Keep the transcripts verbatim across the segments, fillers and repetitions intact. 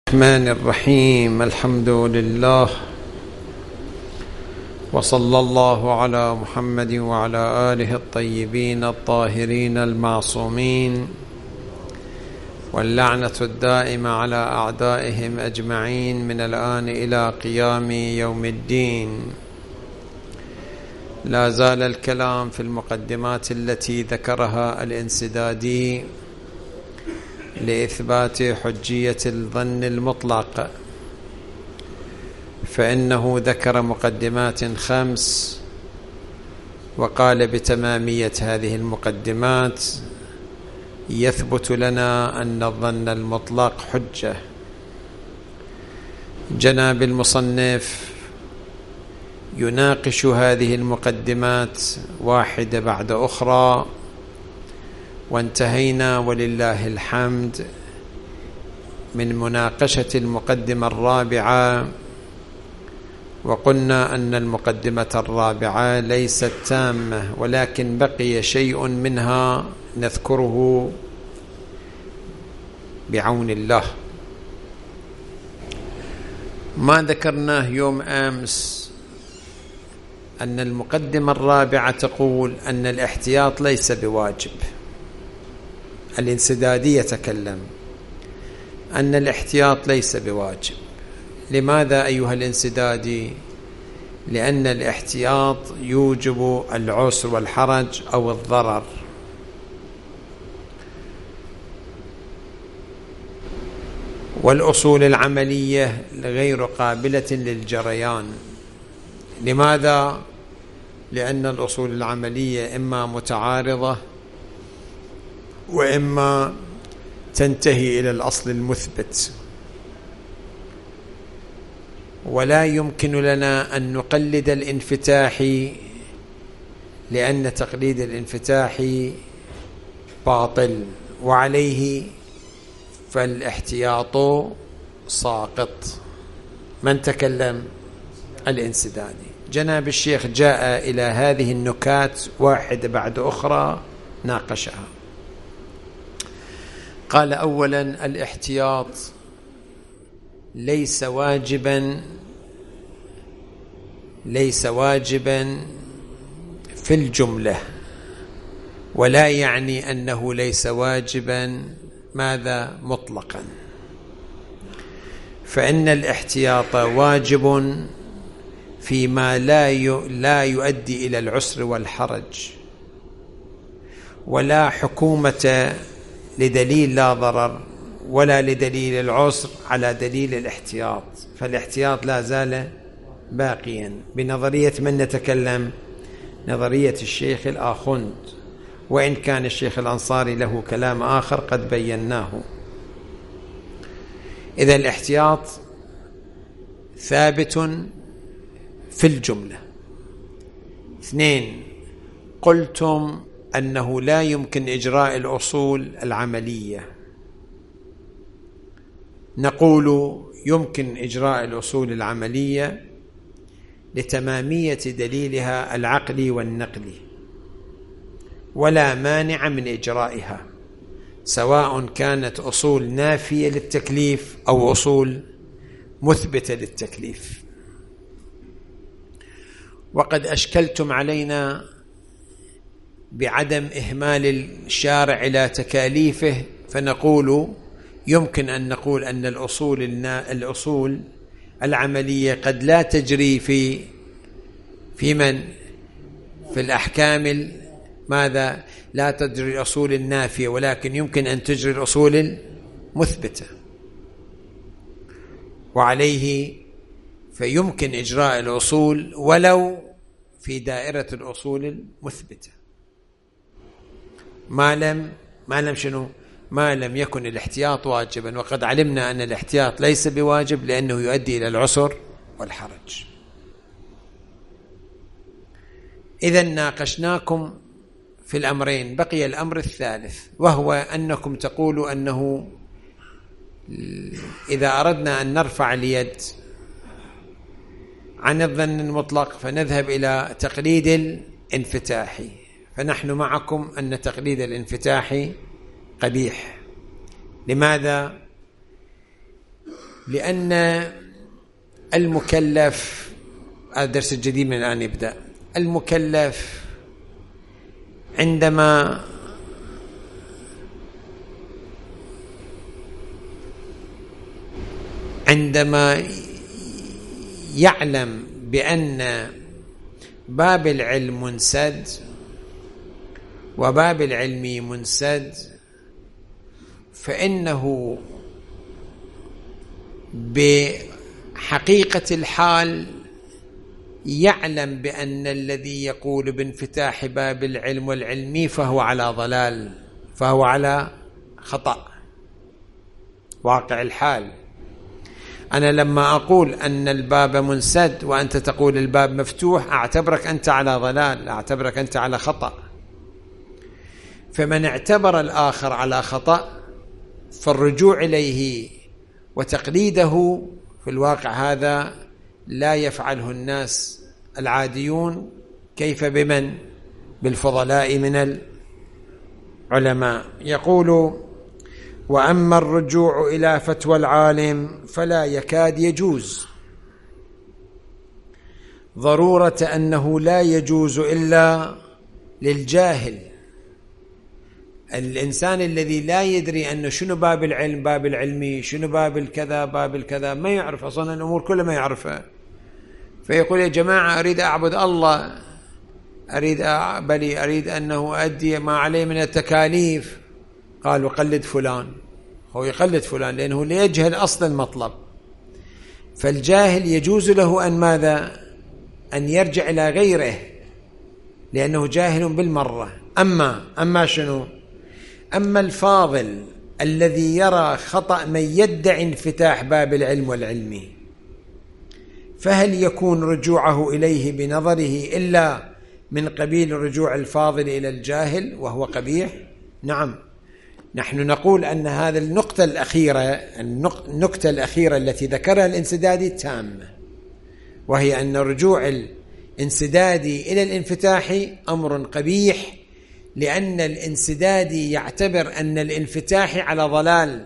الرحمن الرحيم. الحمد لله، وصلى الله على محمد وعلى آله الطيبين الطاهرين المعصومين، واللعنة الدائمة على أعدائهم أجمعين من الآن إلى قيام يوم الدين. لا زال الكلام في المقدمات التي ذكرها الانسدادي لإثبات حجية الظن المطلق، فإنه ذكر مقدمات خمس وقال بتمامية هذه المقدمات يثبت لنا أن الظن المطلق حجة. جناب المصنف يناقش هذه المقدمات واحدة بعد أخرى، وانتهينا ولله الحمد من مناقشة المقدمة الرابعة، وقلنا أن المقدمة الرابعة ليست تامة، ولكن بقي شيء منها نذكره بعون الله. ما ذكرناه يوم أمس أن المقدمة الرابعة تقول أن الاحتياط ليس بواجب. الانسدادي يتكلم أن الاحتياط ليس بواجب. لماذا أيها الانسدادي؟ لأن الاحتياط يوجب العسر والحرج أو الضرر، والأصول العملية غير قابلة للجريان. لماذا؟ لأن الأصول العملية إما متعارضة وإما تنتهي إلى الأصل المثبت، ولا يمكن لنا أن نقلد الانفتاحي، لأن تقليد الانفتاحي باطل، وعليه فالاحتياط ساقط. من تكلم؟ الانسدادي. جناب الشيخ جاء إلى هذه النكات واحدة بعد أخرى ناقشها. قال أولا: الاحتياط ليس واجبا ليس واجبا في الجملة، ولا يعني أنه ليس واجبا ماذا مطلقا، فإن الاحتياط واجب فيما لا لا يؤدي إلى العسر والحرج، ولا حكومة لدليل لا ضرر ولا لدليل العسر على دليل الاحتياط، فالاحتياط لا زال باقيا. بنظرية من نتكلم؟ نظرية الشيخ الآخوند، وإن كان الشيخ الأنصاري له كلام آخر قد بيناه. إذا الاحتياط ثابت في الجملة. اثنين: قلتم أنه لا يمكن إجراء الأصول العملية. نقول يمكن إجراء الأصول العملية لتمامية دليلها العقلي والنقلي، ولا مانع من إجرائها، سواء كانت أصول نافية للتكليف أو أصول مثبتة للتكليف. وقد أشكلتم علينا بعدم إهمال الشارع إلى تكاليفه، فنقول يمكن أن نقول أن الأصول الأصول العملية قد لا تجري في في من في الأحكام ماذا لا تجري الأصول النافية، ولكن يمكن أن تجري الأصول المثبتة، وعليه فيمكن إجراء الأصول ولو في دائرة الأصول المثبتة، ما لم ما لم شنو ما لم يكن الاحتياط واجبا. وقد علمنا أن الاحتياط ليس بواجب لأنه يؤدي إلى العسر والحرج. إذا ناقشناكم في الأمرين، بقي الأمر الثالث، وهو أنكم تقولوا أنه إذا أردنا أن نرفع اليد عن الظن المطلق فنذهب إلى تقليد الانفتاحي، فنحن معكم أن تقليد الانفتاحي قبيح. لماذا؟ لأن المكلف، الدرس الجديد من الآن يبدأ. المكلف عندما عندما يعلم بأن باب العلم منسد وباب العلم منسد، فإنه بحقيقة الحال يعلم بأن الذي يقول بانفتاح باب العلم والعلمي فهو على ضلال، فهو على خطأ. واقع الحال، أنا لما أقول أن الباب منسد وأنت تقول الباب مفتوح، أعتبرك أنت على ضلال، أعتبرك أنت على خطأ. فمن اعتبر الآخر على خطأ فالرجوع إليه وتقليده في الواقع هذا لا يفعله الناس العاديون، كيف بمن؟ بالفضلاء من العلماء. يقول: وأما الرجوع إلى فتوى العالم فلا يكاد يجوز، ضرورة أنه لا يجوز إلا للجاهل. الإنسان الذي لا يدري أنه شنو باب العلم، باب العلمي، شنو باب الكذا، باب الكذا، ما يعرف أصلا الأمور كلها ما يعرفها، فيقول: يا جماعة أريد أعبد الله، أريد بلي أريد أنه أؤدي ما عليه من التكاليف. قالوا: قلد فلان. هو يقلد فلان لأنه لا يجهل أصل المطلب. فالجاهل يجوز له أن ماذا؟ أن يرجع إلى غيره لأنه جاهل بالمرة. أما أما شنو؟ أما الفاضل الذي يرى خطأ من يدعي انفتاح باب العلم والعلمي، فهل يكون رجوعه إليه بنظره إلا من قبيل رجوع الفاضل إلى الجاهل وهو قبيح؟ نعم، نحن نقول أن هذه النقطة الأخيرة النقطة الأخيرة التي ذكرها الانسدادي تامة، وهي أن رجوع الانسدادي إلى الانفتاح أمر قبيح، لأن الانسدادي يعتبر أن الانفتاح على ضلال،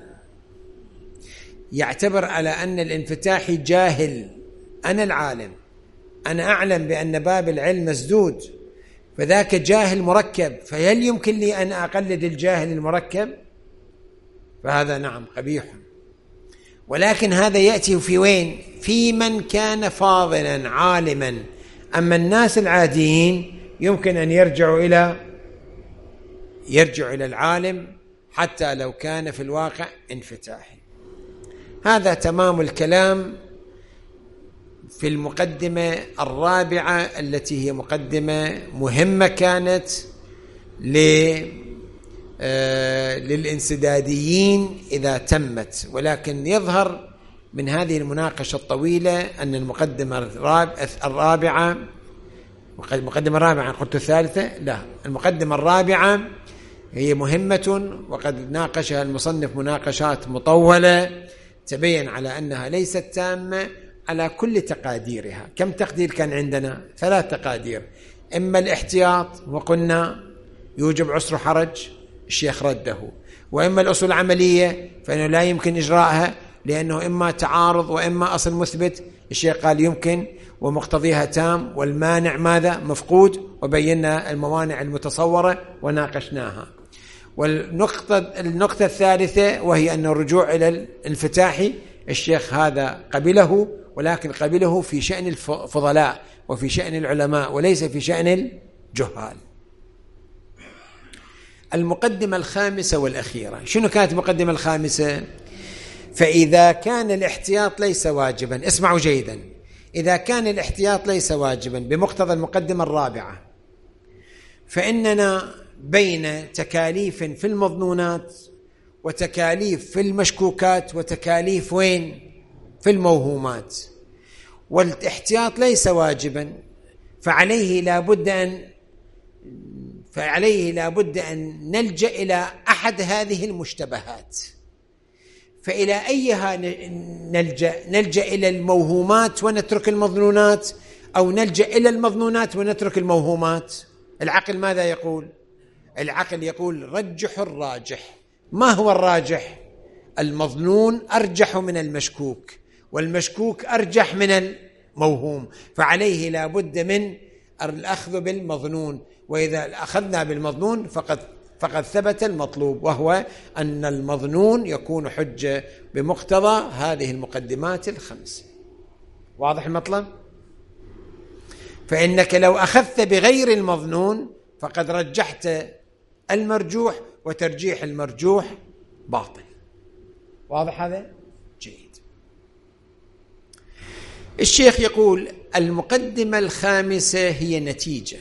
يعتبر على أن الانفتاح جاهل. أنا العالم، أنا أعلم بأن باب العلم مسدود، فذاك جاهل مركب، فهل يمكن لي أن أقلد الجاهل المركب؟ فهذا نعم قبيح. ولكن هذا يأتي في وين؟ في من كان فاضلا عالما. أما الناس العاديين يمكن أن يرجعوا إلى يرجعوا إلى العالم حتى لو كان في الواقع انفتاحي. هذا تمام الكلام في المقدمة الرابعة التي هي مقدمة مهمة كانت للانسداديين إذا تمت. ولكن يظهر من هذه المناقشة الطويلة أن المقدمة الرابعة المقدمة الرابعة قلت الثالثة لا المقدمة الرابعة هي مهمة، وقد ناقشها المصنف مناقشات مطولة تبين على أنها ليست تامة على كل تقاديرها. كم تقدير كان عندنا؟ ثلاث تقادير. إما الاحتياط وقلنا يوجب عسر حرج، الشيخ رده. وإما الأصول العملية فإنه لا يمكن إجراءها لأنه إما تعارض وإما أصل مثبت، الشيخ قال يمكن ومقتضيها تام، والمانع ماذا؟ مفقود، وبينا الموانع المتصورة وناقشناها. والنقطة النقطة الثالثة وهي أن الرجوع إلى الانفتاح، الشيخ هذا قبله، ولكن قبله في شأن الفضلاء وفي شأن العلماء وليس في شأن الجهال. المقدمة الخامسة والأخيرة، شنو كانت المقدمة الخامسة؟ فإذا كان الاحتياط ليس واجبا، اسمعوا جيدا، إذا كان الاحتياط ليس واجبا بمقتضى المقدمة الرابعة، فإننا بين تكاليف في المظنونات وتكاليف في المشكوكات وتكاليف وين؟ في الموهومات. والاحتياط ليس واجبا، فعليه لا بد أن فعليه لا بد أن نلجأ إلى أحد هذه المشتبهات. فإلى أيها نلجأ؟ نلجأ إلى الموهومات ونترك المظنونات، أو نلجأ إلى المظنونات ونترك الموهومات؟ العقل ماذا يقول؟ العقل يقول رجح الراجح. ما هو الراجح؟ المظنون أرجح من المشكوك، والمشكوك أرجح من الموهوم، فعليه لا بد من الأخذ بالمظنون، وإذا أخذنا بالمظنون فقد فقد ثبت المطلوب، وهو أن المظنون يكون حجة بمقتضى هذه المقدمات الخمس. واضح المطلب؟ فإنك لو أخذت بغير المظنون فقد رجحت المرجوح، وترجيح المرجوح باطل. واضح هذا؟ جيد. الشيخ يقول المقدمة الخامسة هي نتيجة.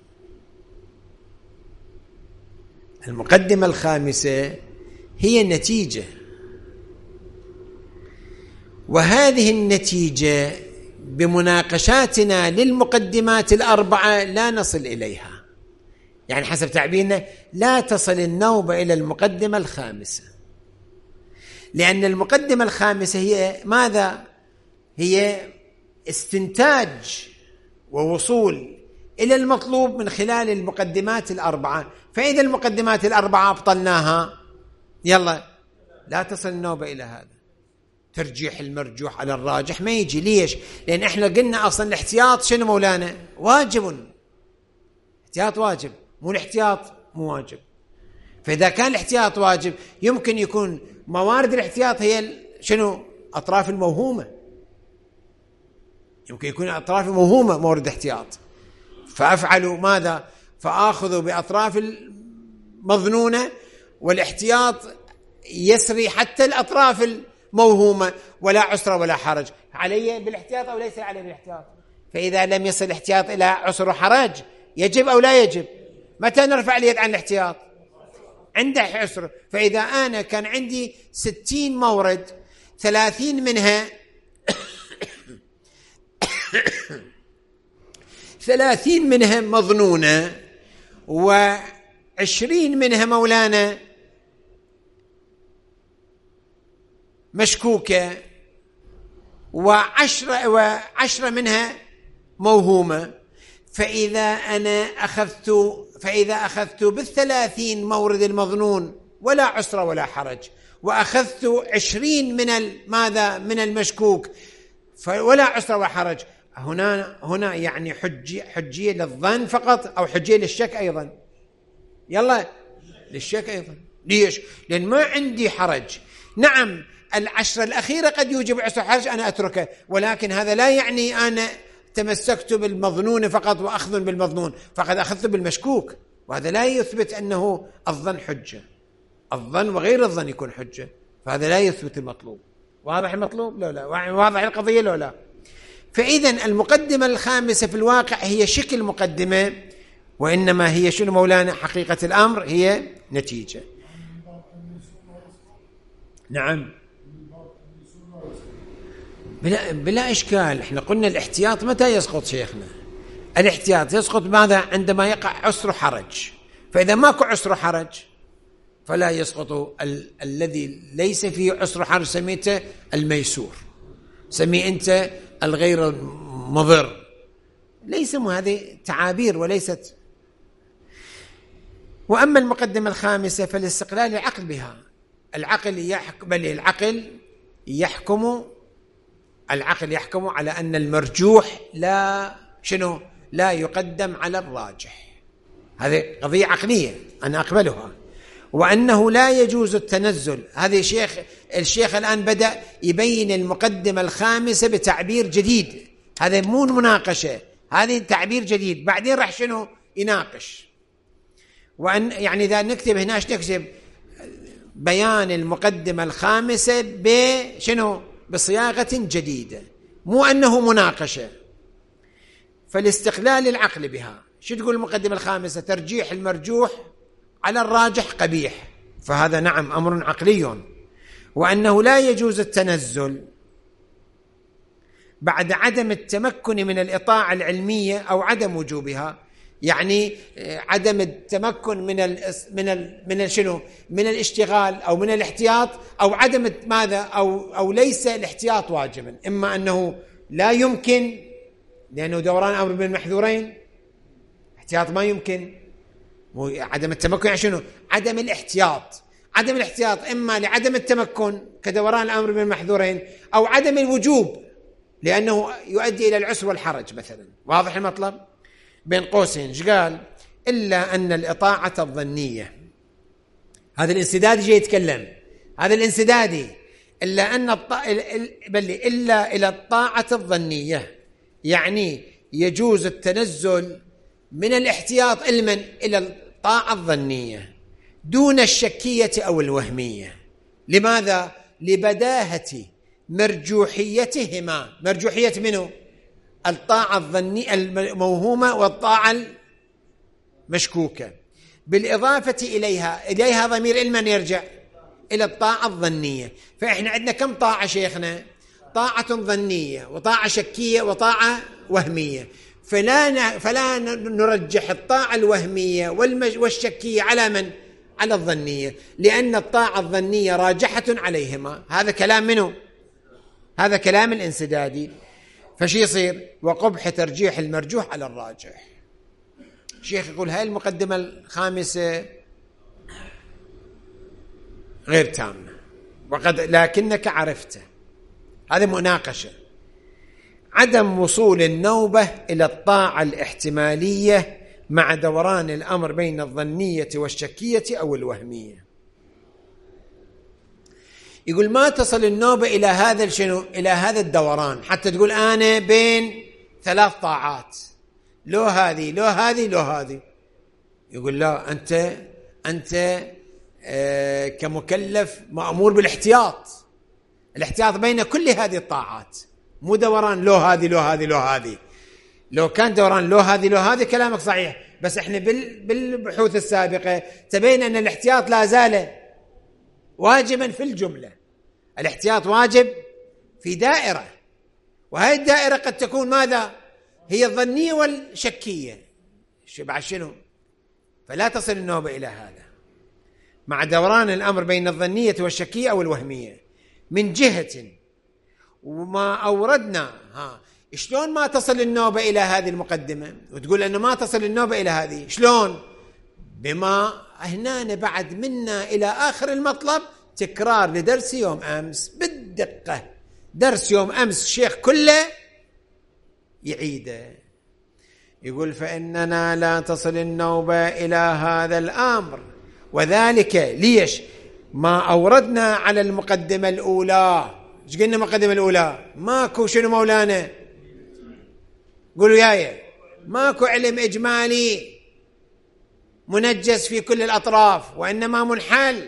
المقدمة الخامسة هي نتيجة، وهذه النتيجة بمناقشاتنا للمقدمات الأربعة لا نصل إليها، يعني حسب تعبيرنا لا تصل النوبة إلى المقدمة الخامسة، لأن المقدمة الخامسة هي ماذا؟ هي استنتاج ووصول إلى المطلوب من خلال المقدمات الأربعة. فإذا المقدمات الأربعة أبطلناها يلا لا تصل النوبة إلى هذا. ترجيح المرجوح على الراجح ما يجي. ليش؟ لأن إحنا قلنا أصلا الاحتياط شنو مولانا؟ واجب. احتياط واجب، مو الاحتياط مو واجب. فإذا كان الاحتياط واجب يمكن يكون موارد الاحتياط هي شنو؟ أطراف الموهومة. يمكن يكون أطراف موهومة مورد احتياط، فأفعل ماذا؟ فآخذ بأطراف المظنونة، والاحتياط يسري حتى الأطراف الموهومة، ولا عسر ولا حرج. علي بالاحتياط أو ليس علي بالاحتياط؟ فإذا لم يصل الاحتياط إلى عسر وحرج يجب أو لا يجب؟ متى نرفع اليد عن الاحتياط؟ عند عسر. فإذا أنا كان عندي ستين مورد، ثلاثين منها ثلاثين منها مظنونة، وعشرين منها مولانا مشكوكة، وعشرة, وعشرة منها موهومة. فإذا أنا أخذت فإذا أخذت بالثلاثين مورد المظنون ولا عسر ولا حرج، وأخذت عشرين من ماذا؟ من المشكوك ولا عسر ولا حرج، هنا هنا يعني حجية حجية للظن فقط أو حجية للشك أيضا؟ يلا للشك أيضا. ليش؟ لأن ما عندي حرج. نعم العشرة الأخيرة قد يوجب عسر حرج أنا أتركه، ولكن هذا لا يعني أنا تمسكت بالمظنون فقط وأخذ بالمظنون، فقد أخذت بالمشكوك، وهذا لا يثبت أنه الظن حجة. الظن وغير الظن يكون حجة، فهذا لا يثبت المطلوب. واضح المطلوب؟ لا لا واضح القضية؟ لا لا. فإذن المقدمة الخامسة في الواقع هي شكل مقدمة، وإنما هي شنو مولانا؟ حقيقة الأمر هي نتيجة. نعم بلا, بلا إشكال. احنا قلنا الاحتياط متى يسقط شيخنا؟ الاحتياط يسقط ماذا؟ عندما يقع عسر حرج. فإذا ماكو عسر حرج فلا يسقط ال- الذي ليس فيه عسر حرج، سميته الميسور، سمي أنت الغير مضر. ليس هذه تعابير وليست. وأما المقدمة الخامسة فالاستقلال العقل بها. العقل يحكم، بل العقل يحكم العقل يحكم على أن المرجوح لا شنو؟ لا يقدم على الراجح. هذه قضية عقلية أنا أقبلها. وأنه لا يجوز التنزل. هذا الشيخ الشيخ الآن بدأ يبين المقدمة الخامسة بتعبير جديد، هذا مو مناقشة، هذه تعبير جديد. بعدين راح شنو يناقش. وأن يعني إذا نكتب هناش نكتب بيان المقدمة الخامسة بشنو؟ بصياغة جديدة، مو أنه مناقشة. فالاستقلال العقل بها. شو تقول المقدمة الخامسة؟ ترجيح المرجوح على الراجح قبيح، فهذا نعم أمر عقلي. وأنه لا يجوز التنزل بعد عدم التمكن من الإطاعة العلمية أو عدم وجوبها، يعني عدم التمكن من ال من ال من ال شنو؟ من الاشتغال أو من الاحتياط، أو عدم ماذا؟ أو أو ليس الاحتياط واجبا. إما أنه لا يمكن لأنه دوران أمر بين المحذورين، احتياط ما يمكن. عدم التمكن يعني شنو؟ عدم الاحتياط، عدم الاحتياط إما لعدم التمكن كدوران الأمر بين المحذورين، أو عدم الوجوب لأنه يؤدي إلى العسر والحرج مثلا. واضح المطلب؟ بين قوسين ايش قال؟ إلا أن الإطاعة الظنية، هذا الانسدادي جاي يتكلم، هذا الانسدادي، إلا أن الط... بل إلا إلى الطاعة الظنية، يعني يجوز التنزل من الاحتياط علما إلى الطاعة الظنية دون الشكية أو الوهمية. لماذا؟ لبداهة مرجوحيتهما. مرجوحية منه؟ الطاعة الظنية الموهومة والطاعة المشكوكة، بالإضافة إليها إليها ضمير علما يرجع إلى الطاعة الظنية. فإحنا عندنا كم طاعة شيخنا؟ طاعة ظنية وطاعة شكية وطاعة وهمية. فلا فلا نرجح الطاعة الوهمية والشكية على من؟ على الظنية، لأن الطاعة الظنية راجحة عليهما. هذا كلام منه؟ هذا كلام الانسدادي. فشي يصير؟ وقبح ترجيح المرجوح على الراجح. الشيخ يقول هاي المقدمة الخامسة غير تامة، وقد لكنك عرفت. هذه مناقشة. عدم وصول النوبة إلى الطاعة الاحتمالية مع دوران الأمر بين الظنية والشكية أو الوهمية. يقول ما تصل النوبة إلى هذا الشنو؟ إلى هذا الدوران، حتى تقول أنا بين ثلاث طاعات، لو هذه لو هذه لو هذه. يقول لا، أنت أنت آه كمكلف مأمور بالاحتياط، الاحتياط بين كل هذه الطاعات، مو دوران لو هذه لو هذه لو هذه. لو كان دوران لو هذه لو هذه كلامك صحيح، بس احنا بالبحوث السابقة تبين أن الاحتياط لا زال واجبا في الجملة. الاحتياط واجب في دائرة، وهذه الدائرة قد تكون ماذا؟ هي الظنية والشكية. بعد شنو؟ فلا تصل النوبة إلى هذا مع دوران الأمر بين الظنية والشكية أو الوهمية من جهة. وما أوردنا ها شلون ما تصل النوبة إلى هذه المقدمة وتقول أنه ما تصل النوبة إلى هذه؟ شلون؟ بما هنا بعد منا إلى آخر المطلب تكرار لدرس يوم أمس بالدقة. درس يوم أمس الشيخ كله يعيده. يقول فإننا لا تصل النوبة إلى هذا الأمر، وذلك ليش؟ ما أوردنا على المقدمة الأولى. ايش قلنا المقدمة الأولى؟ ماكو شنو مولانا؟ قولوا ياي، ماكو علم إجمالي منجز في كل الأطراف، وإنما منحل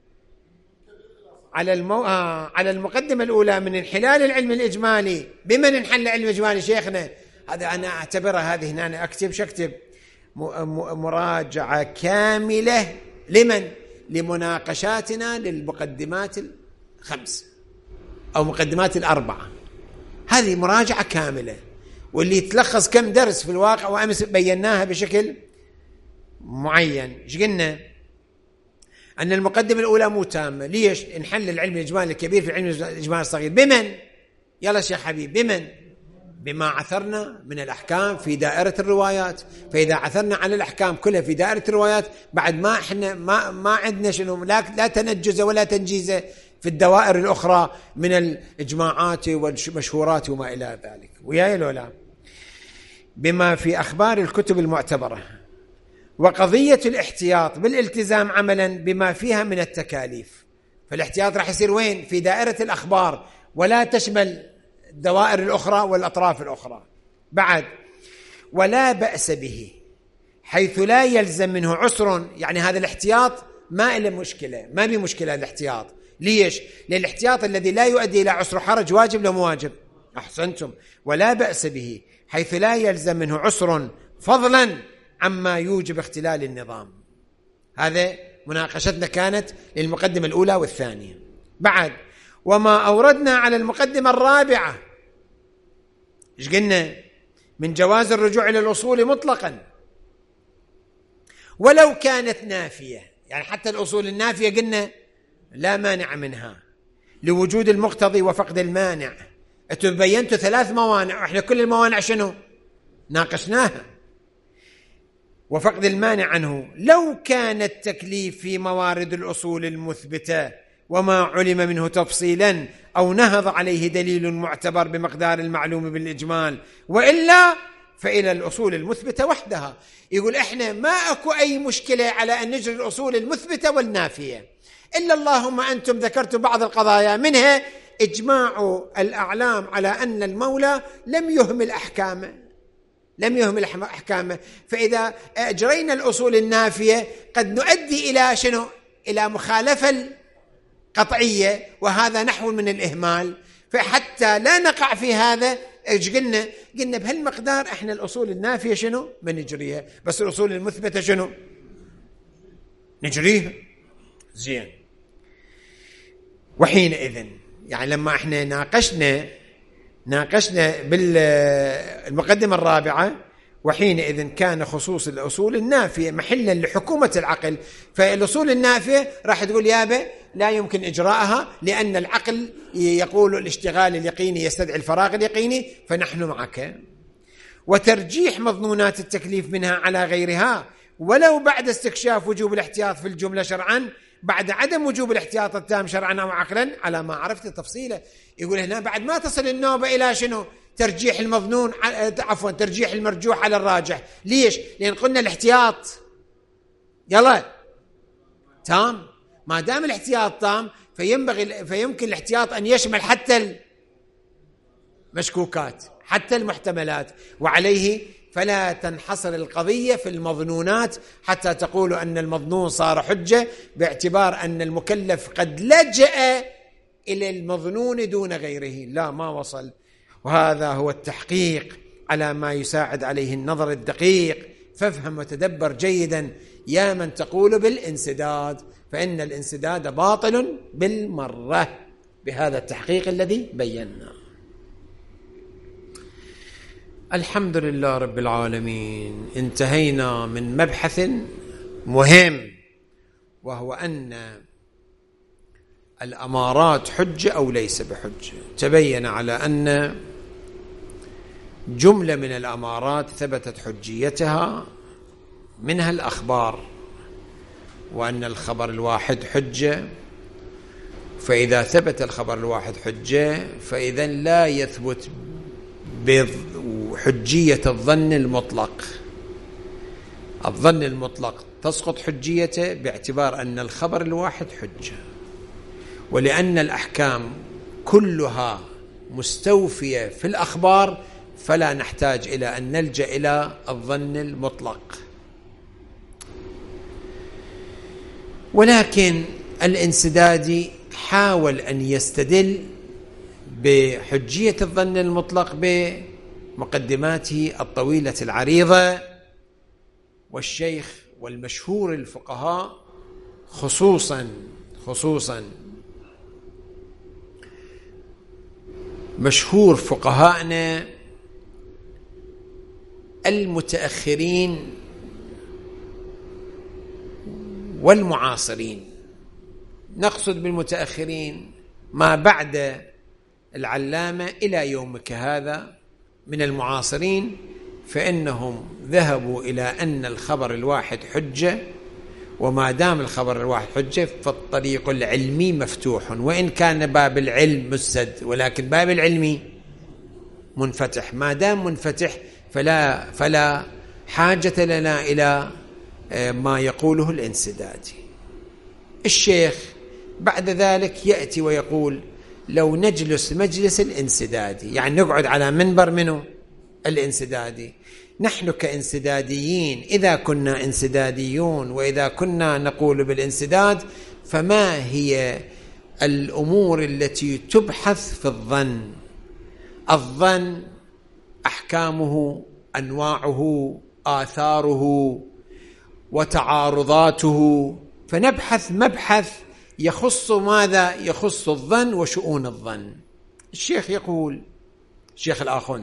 على المو... آه على المقدمة الأولى من انحلال العلم الإجمالي. بمن انحل العلم الإجمالي شيخنا؟ هذا أنا أعتبرها هذه هنا أنا أكتب شكتب م... م... مراجعة كاملة لمن؟ لمناقشاتنا للمقدمات الخمس أو مقدمات الأربعة. هذه مراجعة كاملة، واللي تلخص كم درس في الواقع، وأمس بيناها بشكل معين. ايش قلنا؟ أن المقدمة الأولى مو تامة. ليش؟ انحل العلم الإجمالي الكبير في العلم الإجمالي الصغير. بمن؟ يلا شيخ حبيب، بمن؟ بما عثرنا من الأحكام في دائرة الروايات. فإذا عثرنا على الأحكام كلها في دائرة الروايات، بعد ما إحنا ما ما عندنا شنو، لا, لا تنجز ولا تنجيز في الدوائر الأخرى من الإجماعات والمشهورات وما إلى ذلك. وياي لولا بما في أخبار الكتب المعتبرة، وقضية الاحتياط بالالتزام عملا بما فيها من التكاليف. فالاحتياط راح يصير وين؟ في دائرة الأخبار، ولا تشمل الدوائر الأخرى والأطراف الأخرى. بعد ولا بأس به حيث لا يلزم منه عسر، يعني هذا الاحتياط ما له مشكلة، ما بي مشكلة الاحتياط. ليش؟ لأن الاحتياط الذي لا يؤدي إلى عسر حرج واجب لو مواجب. أحسنتم. ولا بأس به حيث لا يلزم منه عسر فضلا عما يوجب اختلال النظام. هذا مناقشتنا كانت للمقدمة الأولى والثانية. بعد وما أوردنا على المقدمة الرابعة، إيش قلنا؟ من جواز الرجوع إلى الأصول مطلقا ولو كانت نافية، يعني حتى الأصول النافية قلنا لا مانع منها لوجود المقتضي وفقد المانع. أنتم بينتوا ثلاث موانع، وإحنا كل الموانع شنو؟ ناقشناها. وفقد المانع عنه. لو كان التكليف في موارد الأصول المثبتة وما علم منه تفصيلا أو نهض عليه دليل معتبر بمقدار المعلوم بالإجمال، وإلا فإلى الأصول المثبتة وحدها. يقول إحنا ما أكو أي مشكلة على أن نجري الأصول المثبتة والنافية، إلا اللهم أنتم ذكرتم بعض القضايا، منها إجماع الأعلام على أن المولى لم يهمل أحكامه لم يهمل أحكامه فإذا أجرينا الأصول النافية قد نؤدي إلى شنو؟ إلى مخالفة قطعية، وهذا نحو من الإهمال. فحتى لا نقع في هذا ايش قلنا؟ قلنا بهالمقدار احنا الأصول النافية شنو؟ ما نجريها، بس الأصول المثبتة شنو؟ نجريها. زين. وحينئذ يعني لما احنا ناقشنا ناقشنا بالمقدمة الرابعة، وحينئذ كان خصوص الأصول النافية محلا لحكومة العقل. فالأصول النافية راح تقول يابا لا يمكن إجراءها لأن العقل يقول الاشتغال اليقيني يستدعي الفراغ اليقيني، فنحن معك. وترجيح مظنونات التكليف منها على غيرها ولو بعد استكشاف وجوب الاحتياط في الجملة شرعا بعد عدم وجوب الاحتياط التام شرعا أو عقلا على ما عرفت تفصيله. يقول هنا بعد ما تصل النوبة إلى شنو؟ ترجيح المظنون، عفوا ترجيح المرجوح على الراجح. ليش؟ لأن قلنا الاحتياط يلا تام، ما دام الاحتياط تام فينبغي فيمكن الاحتياط أن يشمل حتى المشكوكات حتى المحتملات، وعليه فلا تنحصر القضية في المظنونات حتى تقولوا أن المظنون صار حجة باعتبار أن المكلف قد لجأ إلى المظنون دون غيره. لا، ما وصل. وهذا هو التحقيق على ما يساعد عليه النظر الدقيق. فافهم وتدبر جيدا يا من تقول بالانسداد، فإن الانسداد باطل بالمرة بهذا التحقيق الذي بينا. الحمد لله رب العالمين. انتهينا من مبحث مهم، وهو أن الأمارات حجة أو ليس بحجة. تبين على أن جملة من الأمارات ثبتت حجيتها، منها الأخبار، وأن الخبر الواحد حجة. فإذا ثبت الخبر الواحد حجة فإذا لا يثبت بحجية الظن المطلق. الظن المطلق تسقط حجيته باعتبار أن الخبر الواحد حجة، ولأن الأحكام كلها مستوفية في الأخبار فلا نحتاج إلى أن نلجأ إلى الظن المطلق. ولكن الانسدادي حاول أن يستدل بحجية الظن المطلق بمقدماته الطويلة العريضة، والشيخ والمشهور الفقهاء خصوصا خصوصا مشهور فقهاءنا المتأخرين والمعاصرين. نقصد بالمتأخرين ما بعد العلامة إلى يومك هذا من المعاصرين، فإنهم ذهبوا إلى أن الخبر الواحد حجة، وما دام الخبر الواحد حجة فالطريق العلمي مفتوح، وإن كان باب العلم مسد ولكن باب العلمي منفتح. ما دام منفتح فلا فلا حاجة لنا إلى ما يقوله الانسدادي. الشيخ بعد ذلك يأتي ويقول لو نجلس مجلس الانسدادي، يعني نقعد على منبر منه الانسدادي، نحن كانسداديين إذا كنا انسداديون وإذا كنا نقول بالانسداد، فما هي الأمور التي تبحث في الظن؟ الظن أحكامه، أنواعه، آثاره وتعارضاته، فنبحث مبحث يخص ماذا؟ يخص الظن وشؤون الظن. الشيخ يقول، الشيخ الآخوند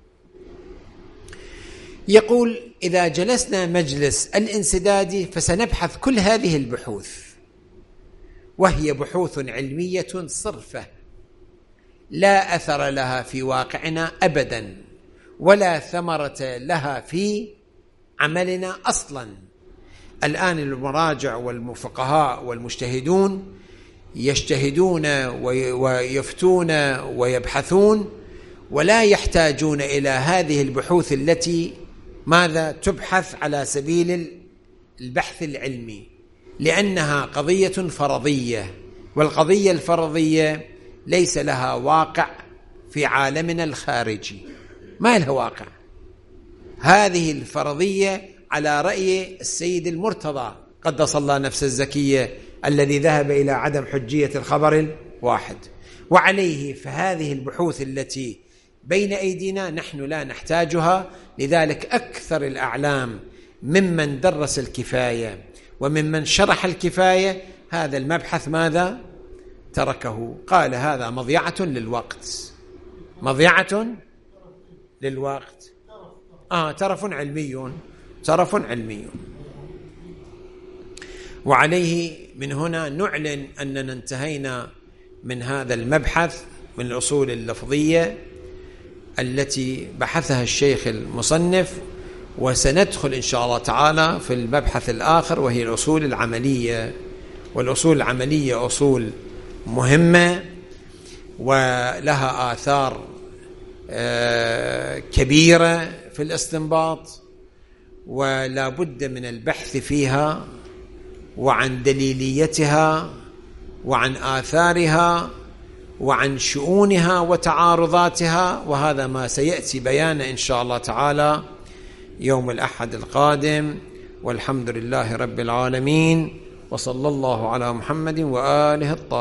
يقول إذا جلسنا مجلس الانسدادي فسنبحث كل هذه البحوث، وهي بحوث علمية صرفة لا أثر لها في واقعنا أبدا، ولا ثمرة لها في عملنا أصلا. الآن المراجع والفقهاء والمجتهدون يجتهدون ويفتون ويبحثون ولا يحتاجون إلى هذه البحوث التي ماذا تبحث على سبيل البحث العلمي، لأنها قضية فرضية، والقضية الفرضية ليس لها واقع في عالمنا الخارجي، ما لها واقع. هذه الفرضية على رأي السيد المرتضى قدس الله نفس الزكية الذي ذهب إلى عدم حجية الخبر الواحد، وعليه فهذه البحوث التي بين أيدينا نحن لا نحتاجها. لذلك أكثر الأعلام ممن درس الكفاية وممن شرح الكفاية هذا المبحث ماذا تركه؟ قال هذا مضيعة للوقت، مضيعة للوقت، آه ترف علمي، ترف علمي. وعليه من هنا نعلن أننا انتهينا من هذا المبحث من الأصول اللفظية التي بحثها الشيخ المصنف، وسندخل إن شاء الله تعالى في المبحث الآخر وهي الأصول العملية. والأصول العملية أصول مهمة ولها آثار كبيرة في الاستنباط، ولا بد من البحث فيها وعن دليليتها وعن آثارها وعن شؤونها وتعارضاتها، وهذا ما سيأتي بيانه إن شاء الله تعالى يوم الأحد القادم. والحمد لله رب العالمين، وصلى الله على محمد وآله الطاهرين.